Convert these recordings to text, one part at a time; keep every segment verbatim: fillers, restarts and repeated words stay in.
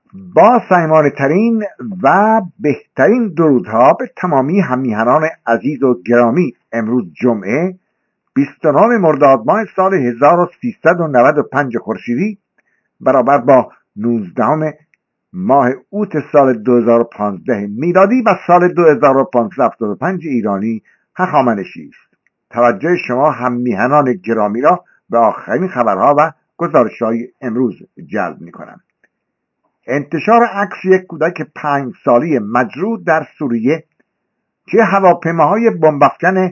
با صمیمانه ترین و بهترین درودها به تمامی هممیهنان عزیز و گرامی، امروز جمعه بیست و نهم مرداد ماه سال هزار و سیصد و نود و پنج خورشیدی برابر با نوزدهم ماه اوت سال دو هزار و پانزده میلادی و سال دو هزار و پانصد و هفتاد و پنج ایرانی هخامنشی است. توجه شما هممیهنان گرامی را به آخرین خبرها و گزارش‌های امروز جلب می‌کنم. انتشار عکس یک کودک پنج سالی مجروح در سوریه که هواپیماهای بمب‌افکن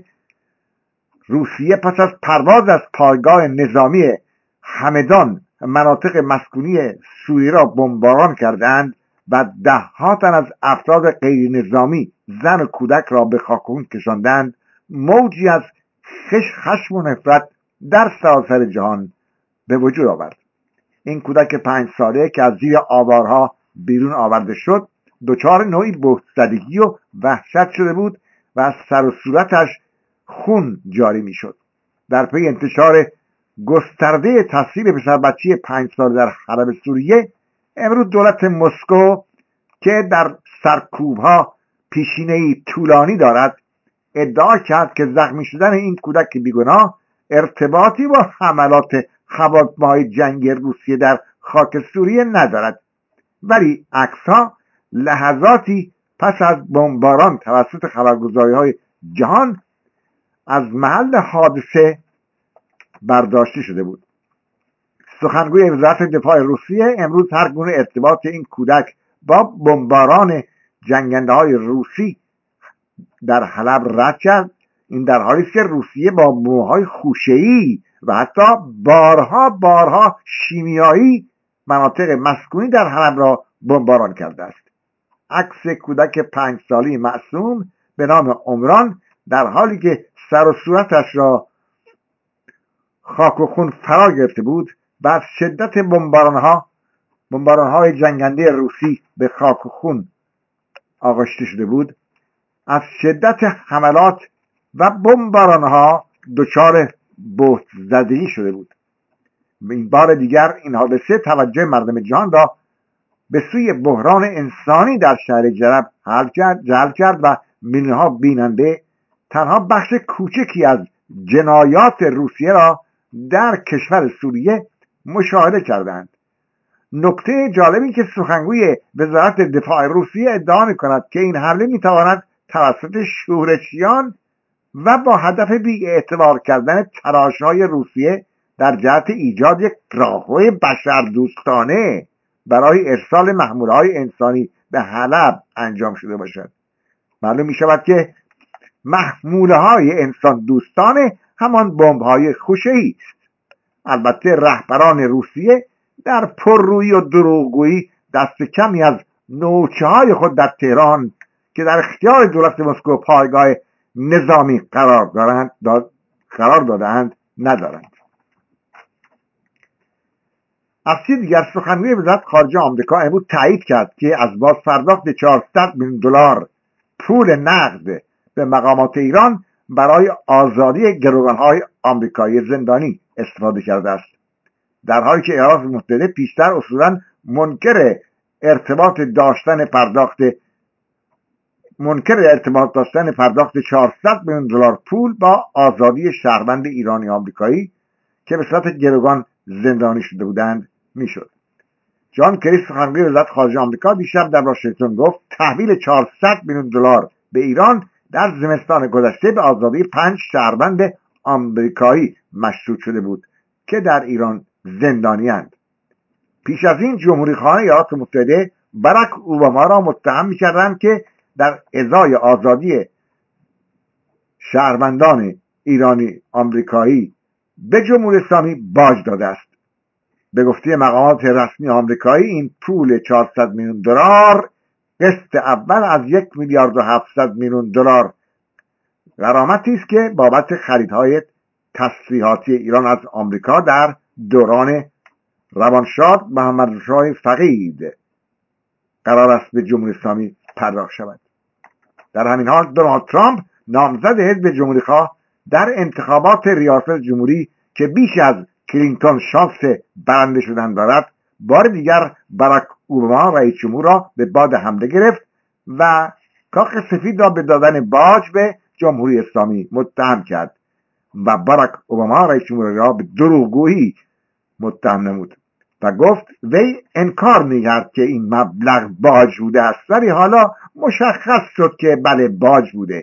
روسیه پس از پرواز از پایگاه نظامی همدان مناطق مسکونی سوریه را بمباران کردند و ده‌ها تن از افراد غیر نظامی زن و کودک را به خاکون کشاندند، موجی از خشم و نفرت در سراسر جهان به وجود آورد. این کودک پنج ساله که از زیر آوارها بیرون آورده شد دچار نوعی بهت‌زدگی و وحشت شده بود و از سر و صورتش خون جاری می شد. در پی انتشار گسترده تصویر پسر بچه پنج ساله در حرم سوریه، امروز دولت مسکو که در سرکوبها پیشینه‌ای طولانی دارد ادعا کرد که زخمی شدن این کودک بیگناه ارتباطی با حملات هواپیماهای جنگی روسیه در خاک سوریه ندارد، ولی عکس‌ها لحظاتی پس از بمباران توسط خبرگزاری‌های جهان از محل حادثه برداشته شده بود. سخنگوی وزارت دفاع روسیه امروز هر گونه ارتباط این کودک با بمباران جنگنده‌های روسی در حلب رد کرد. این در حالی است که روسیه با بمب‌های خوشه‌ای و حتی بارها بارها شیمیایی مناطق مسکونی در حلب را بمباران کرده است. عکس کودک پنج سالی معصوم به نام عمران در حالی که سر و صورتش را خاک و خون فرا گرفته بود و از شدت بمباران‌ها بمباران‌های جنگنده روسی به خاک و خون آغشته شده بود، از شدت حملات و بمباران‌ها دچار بهت‌زدگی شده بود. این بار دیگر این حادثه توجه مردم جهان را به سوی بحران انسانی در شهر جرب حل کرد جلب کرد و میلیون‌ها بیننده تنها بخش کوچکی از جنایات روسیه را در کشور سوریه مشاهده کردند. نکته جالب این که سخنگوی وزارت دفاع روسیه ادعا می‌کند که این حمله می‌تواند توسط شورشیان و با هدف بی‌اعتبار کردن تلاش‌های روسیه در جهت ایجاد یک راهرو بشردوستانه برای ارسال محموله‌های انسانی به حلب انجام شده باشد. معلوم می‌شود که محموله‌های انسان دوستانه همان بمب‌های خوشه‌ای است. البته رهبران روسیه در پررویی و دروغگویی دست کمی از نوچه‌های خود در تهران که در اختیار دولت مسکو پایگاه نظامی قرار دارند داد قرار دادند ندارند. از سوی دیگر سخنگوی وزارت خارجه آمریکا امروز تایید کرد که از باز پرداخت چهارصد میلیون دلار پول نقد به مقامات ایران برای آزادی گروگان‌های آمریکایی زندانی استفاده کرده است، در حالی که ایالات متحده پیشتر اصولاً منکر ارتباط داشتن پرداخت منکر ارتباط داشتن پرداخت چهارصد میلیون دلار پول با آزادی شهروند ایرانی آمریکایی که به صورت گروگان زندانی شده بودند میشد. جان کری سخنگوی وزارت خارجه آمریکا دیشب در واشنگتن گفت تحویل چهارصد میلیون دلار به ایران در زمستان گذشته به آزادی پنج شهروند آمریکایی مشروط شده بود که در ایران زندانی‌اند. پیش از این جمهوری‌خواه ایالات متحده باراک اوباما را متهم می‌کردند که در ازای آزادی شهروندان ایرانی آمریکایی به جمهوری اسلامی باج داده است. به گفته مقامات رسمی آمریکایی این پول چهارصد میلیون دلار قسط اول از یک میلیارد و هفتصد میلیون دلار غرامتی است که بابت خریدهای تسلیحاتی ایران از آمریکا در دوران روانشاد محمدرضا فقید قرار است به جمهوری اسلامی پرداخت شود. در همین حال دونالد ترامپ نامزد حزب جمهوری‌خواه در انتخابات ریاست جمهوری که بیش از کلینتون شانس برنده شدن دارد بار دیگر باراک اوباما رئیس جمهور را به باد حمله گرفت و کاخ سفید را به دادن باج به جمهوری اسلامی متهم کرد و باراک اوباما رئیس جمهور را به دروغگویی متهم نمود و گفت وی انکار می‌کرد که این مبلغ باج بوده است، ولی حالا مشخص شد که بله باج بوده.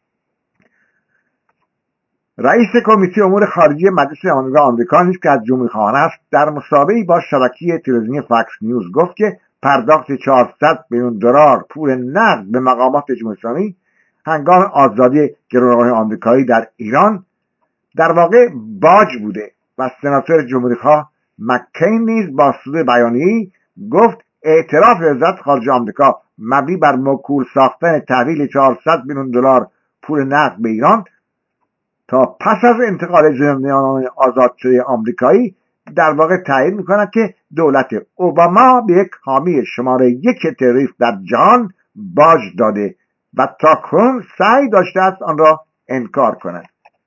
رئیس کمیته امور خارجه مجلس عمومی آمریکا نیز که از جمهوری‌خواهان است، در مصاحبه‌ای با شبکه تلویزیونی فاکس نیوز گفت که پرداخت چهارصد میلیون دلار پول نقد به مقامات جمهوری اسلامی هنگام آزادی گروگان‌های آمریکایی در ایران در واقع باج بوده و سناتور جمهوری‌خواه مککین نیز با صدور بیانیه‌ای گفت اعتراف وزارت خارجه آمریکا مبنی بر موکول ساختن تحویل چهارصد میلیون دلار پول نقد به ایران تا پس از انتقال زندانیان آزاد شده آمریکایی در واقع تایید می‌کند که دولت اوباما به یک حامی شماره یک تروریسم در جهان باج داده و تاکنون سعی داشته است آن را انکار کند.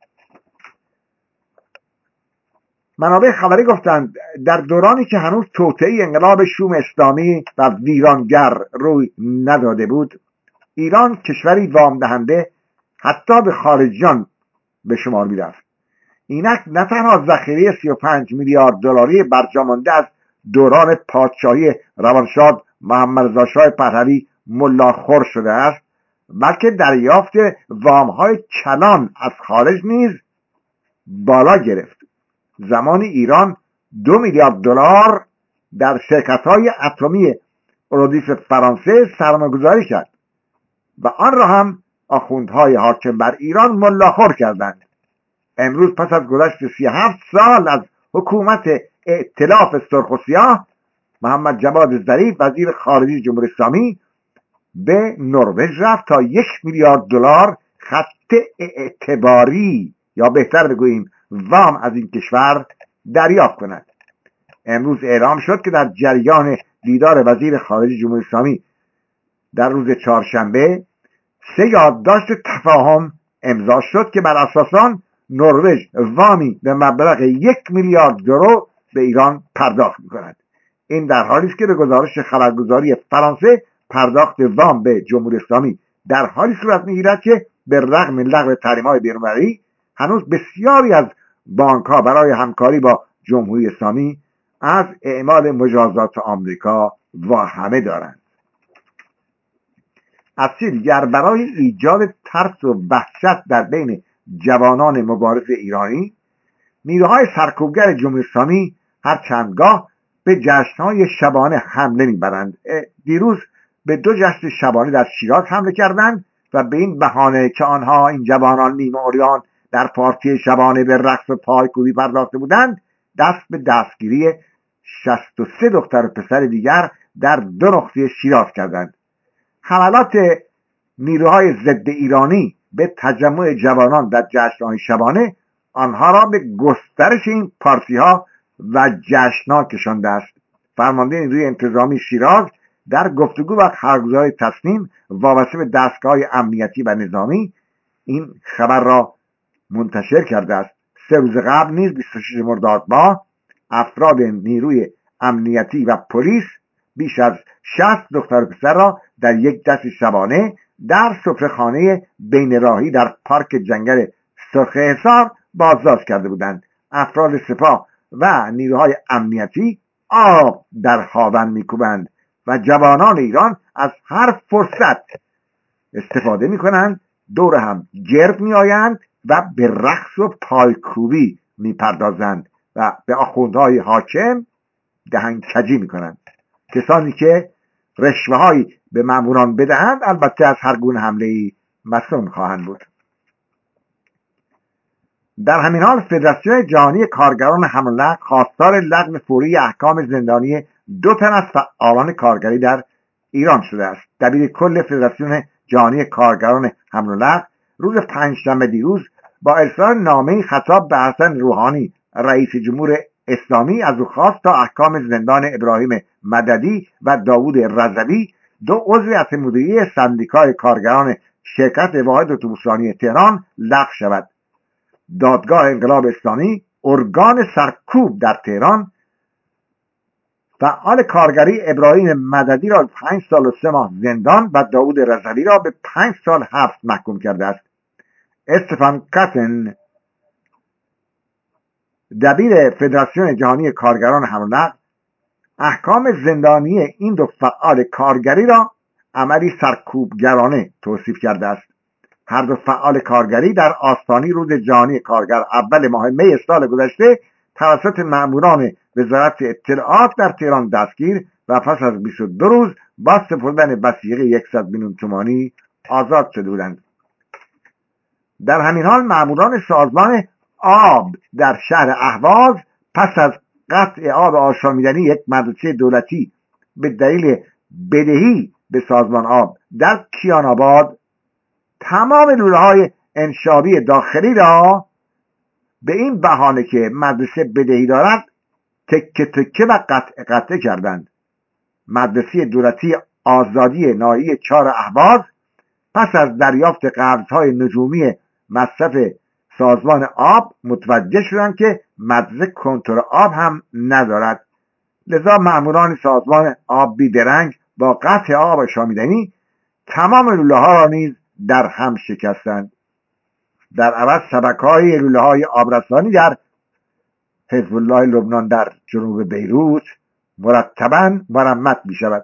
منابع خبری گفتند در دورانی که هنوز توطئه انقلاب شوم اسلامی و ویرانگر روی نداده بود، ایران کشوری وام دهنده حتی به خارجیان به شمار می‌رفت. اینک نه تنها ذخیره سی و پنج میلیارد دلاری برجامانده از دوران پادشاهی روانشاد محمد رضا شاه پهلوی ملاخور شده است، بلکه دریافت وام‌های کلان از خارج نیز بالا گرفت. زمانی ایران دو میلیارد دلار در شرکت‌های اتمی اورودیس فرانسه سرمایه‌گذاری کرد و آن را هم آخوندهای حاکم بر ایران ملاخور کردند. امروز پس از گذشت سی و هفت سال از حکومت ائتلاف سرخ و سیاه، محمد جواد ظریف وزیر خارجه جمهوری اسلامی به نروژ رفت تا یک میلیارد دلار خط اعتباری یا بهتر بگوییم وام از این کشور دریافت کند. امروز اعلام شد که در جریان دیدار وزیر خارجه جمهوری اسلامی در روز چهارشنبه سه یادداشت تفاهم امضا شد که بر اساس آن نروژ وامی به مبلغ یک میلیارد یورو به ایران پرداخت می‌کند. این در حالی است که به گزارش خبرگزاری فرانسه پرداخت وام به جمهوری اسلامی در حالی صورت می‌گیرد که به رغم لغو تحریم‌های بین‌المللی هنوز بسیاری از بانک‌ها برای همکاری با جمهوری اسلامی از اعمال مجازات آمریکا واهمه دارند. از سوی دیگر برای ایجاد ترس و وحشت در بین جوانان مبارز ایرانی، نیروهای سرکوبگر جمهوری اسلامی هر چندگاه به جشن‌های شبانه حمله می‌برند. دیروز به دو جشن شبانه در شیراز حمله کردند و به این بهانه که آنها این جوانان نیمه عریان در پارتی شبانه به رقص و پایکوبی پرداخته بودند، دست به دستگیری شصت و سه دختر و پسر دیگر در دو نقطه شیراز کردند. حملات نیروهای ضد ایرانی به تجمع جوانان در جشن‌های شبانه آنها را به گسترش این پارتی‌ها و جشن‌ها کشانده است. فرمانده نیروی انتظامی شیراز در گفتگو با خبرگزاری تصنیم وابسته به دستگاه امنیتی و نظامی این خبر را منتشر کرده است. سه روز قبل نیز بیست و شش مرداد ماه افراد نیروی امنیتی و پلیس بیش از شصت دختر و پسر را در یک جشن شبانه در سفره‌خانه بین راهی در پارک جنگل سرخ حصار بازداشت کرده بودند. افراد سپاه و نیروهای امنیتی آب در هاون می‌کوبند و جوانان ایران از هر فرصت استفاده می‌کنند، دور هم گرد می‌آیند و به رقص و پایکوبی می‌پردازند و به آخوندهای حاکم دهنکجی می‌کنند. کسانی که رشوه‌هایی به ماموران بدهند البته از هر گونه حمله‌ای مسئول خواهند بود. در همین حال فدراسیون جهانی کارگران حمل و نقل خواستار لغو فوری احکام زندانی دو تن از فعالان کارگری در ایران شده است. دبیر کل فدراسیون جهانی کارگران حمل و نقل روز پنجشنبه دیروز با ارسال نامه‌ای خطاب به حسن روحانی رئیس جمهور اسلامی از او خواست تا احکام زندان ابراهیم مددی و داوود رضوی دو عضو هیئت مدیره سندیکای کارگران شرکت واحد اتوبوسرانی تهران لغو شود. دادگاه انقلاب اسلامی ارگان سرکوب در تهران فعال کارگری ابراهیم مددی را پنج سال و سه ماه زندان و داوود رضوی را به پنج سال حبس محکوم کرده است. استفان کاتن، دبیر فدراسیون جهانی کارگران حمل و نقل، احکام زندانی این دو فعال کارگری را عملی سرکوبگرانه توصیف کرده است. هر دو فعال کارگری در آستانه روز جهانی کارگر اول ماه می سال گذشته توسط ماموران وزارت اطلاعات در تهران دستگیر و پس از بیست و دو روز با سپردن وثیقه صد میلیون تومانی آزاد شده بودند. در همین حال ماموران سازمان آب در شهر اهواز پس از قطع آب آشامیدنی یک مدرسه دولتی به دلیل بدهی به سازمان آب در کیان آباد تمام لوله‌های انشابی داخلی را به این بهانه که مدرسه بدهی دارد تکه تکه و قطع قطع کردند. مدرسه دولتی آزادی ناحیه چهار اهواز پس از دریافت قرضهای نجومی مصرف سازمان آب متوجه شدند که مدرسه کنتور آب هم ندارد. لذا ماموران سازمان آب بیدرنگ با قطع آب آشامیدنی تمام لوله ها را نیز در هم شکستند. در عوض شبکه‌های لوله‌های آبرسانی در حزب الله لبنان در جنوب بیروت مرتباً مرمت می‌شود.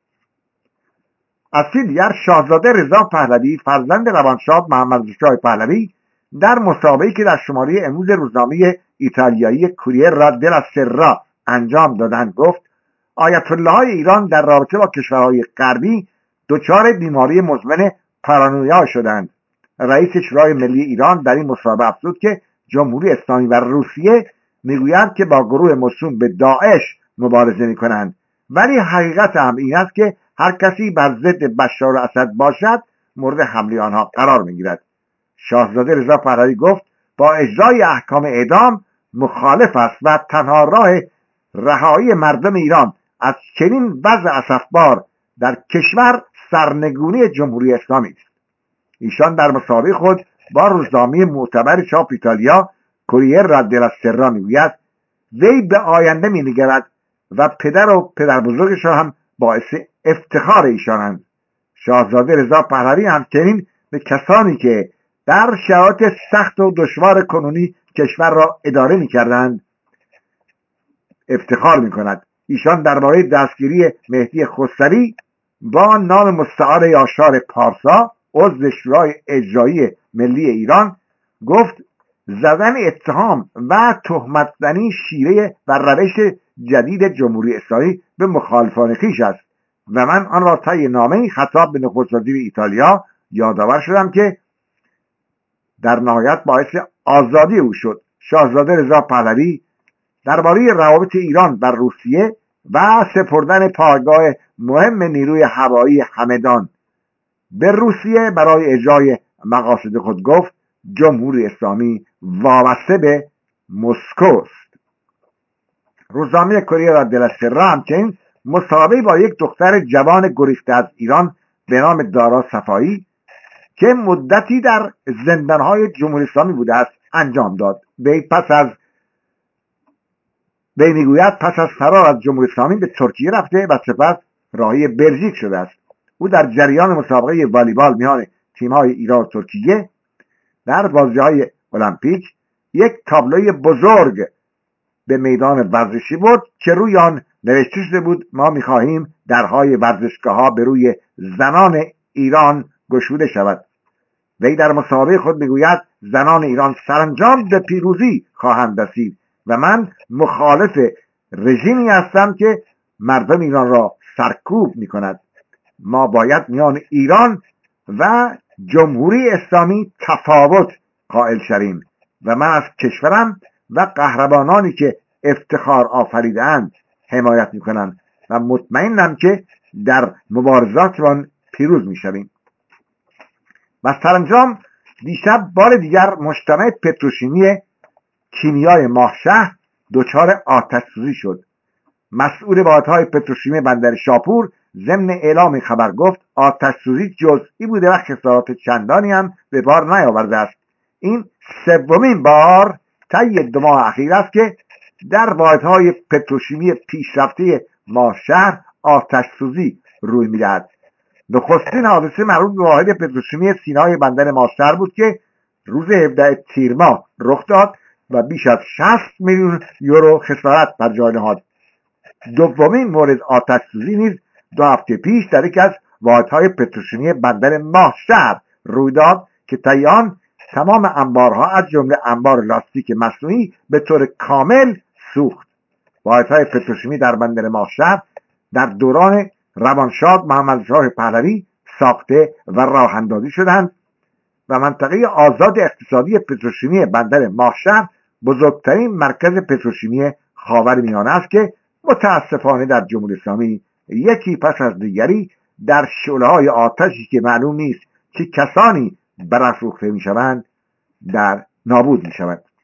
از سوی دیگر شاهزاده رضا پهلوی فرزند روانشاد محمد رضا پهلوی در مسابقه‌ای که در شماره امروز روزنامه ایتالیایی کوریر دلا سرا انجام دادند گفت آیت الله‌های ایران در رابطه با کشورهای غربی دچار بیماری مزمن پارانویا شدند. رئیس شورای ملی ایران در این مسابقه افزود که جمهوری اسلامی و روسیه میگویند که با گروه موسوم به داعش مبارزه میکنند، ولی حقیقت هم این است که هر کسی بر ضد بشار اسد باشد مورد حمله آنها قرار میگیرد. شاهزاده رضا پهلوی گفت با اجرای احکام اعدام مخالف است و تنها راه رهایی مردم ایران از چنین وضع اسفبار در کشور سرنگونی جمهوری اسلامی است. ایشان در مصاحبه خود با روزنامه معتبر چاپ ایتالیا کوریر دلا سرا میگوید وی به آینده مینگرد و پدر و پدر بزرگش هم باعث افتخار ایشانند. شاهزاده رضا پهلوی همچنین به کسانی که در شرایط سخت و دشوار کنونی کشور را اداره میکردند افتخار میکند. ایشان درباره دستگیری مهدی خسروی با نام مستعار یاشار پارسا عضو شورای اجرایی ملی ایران گفت زدن اتهام و تهمت زنی شیوه و روش جدید جمهوری اسلامی به مخالفان خویش است و من آن را طی نامه‌ای خطاب به نخست وزیر ایتالیا یادآور شدم که در نهایت باعث آزادی او شد. شاهزاده رضا پهلوی درباره روابط ایران و روسیه و سپردن پایگاه مهم نیروی هوایی همدان به روسیه برای اجرای مقاصد خود گفت جمهوری اسلامی وابسته به مسکو است. روزنامه کوریر دلا سرا همچنین مصاحبه با یک دختر جوان گریخته از ایران به نام دارا صفایی که مدتی در زندانهای جمهوری اسلامی بوده است انجام داد. وی پس از وی میگوید پس از فرار از جمهوری اسلامی به ترکیه رفته و سپس راهی بلژیک شده است. او در جریان مسابقه والیبال میان تیم‌های ایران و ترکیه در بازی‌های المپیک یک تابلوی بزرگ به میدان ورزشی برد که روی آن نوشته شده بود ما می‌خواهیم درهای ورزشگاه‌ها به روی زنان ایران گشوده شود. وی در مسابقه خود میگوید زنان ایران سرانجام به پیروزی خواهند رسید و من مخالف رژیمی هستم که مردم ایران را سرکوب می‌کند. ما باید میان ایران و جمهوری اسلامی تفاوت قائل شویم و من از کشورم و قهرمانانی که افتخار آفریده‌اند حمایت میکنم و مطمئنم که در مبارزاتمان پیروز میشویم. و سرانجام دیشب بار دیگر مجتمع پتروشیمی کیمیای ماهشهر دچار آتش سوزی شد. مسئول واحدهای پتروشیمی بندر شاپور ضمن اعلام خبر گفت آتش سوزی جزئی بوده و خسارات چندانی هم به بار نیاورده است. این سومین بار طی دو ماه اخیر است که در واحدهای پتروشیمی پیشرفته ماهشهر آتش سوزی روی میدهد. نخستین حادثه مربوط به واحد پتروشیمی سینای بندر ماهشهر بود که روز هفدهم تیر ماه رخ داد و بیش از شصت میلیون یورو خسارت بر جای نهاد. دومین مورد آتش سوزی نیز دو هفته پیش در یکی از واحدهای پتروشیمی بندر ماهشهر روی داد که طی آن تمام انبارها از جمله انبار لاستیک مصنوعی به طور کامل سوخت. واحدهای پتروشیمی در بندر ماهشهر در دوران روانشاد محمدشاه پهلوی ساخته و راه اندازی شدند و منطقه آزاد اقتصادی پتروشیمی بندر ماهشهر بزرگترین مرکز پتروشیمی خاورمیانه است که متاسفانه در جمهوری اسلامی یکی پس از دیگری در شعله‌های آتشی که معلوم نیست که کسانی برافروخته میشوند در نابود میشوند.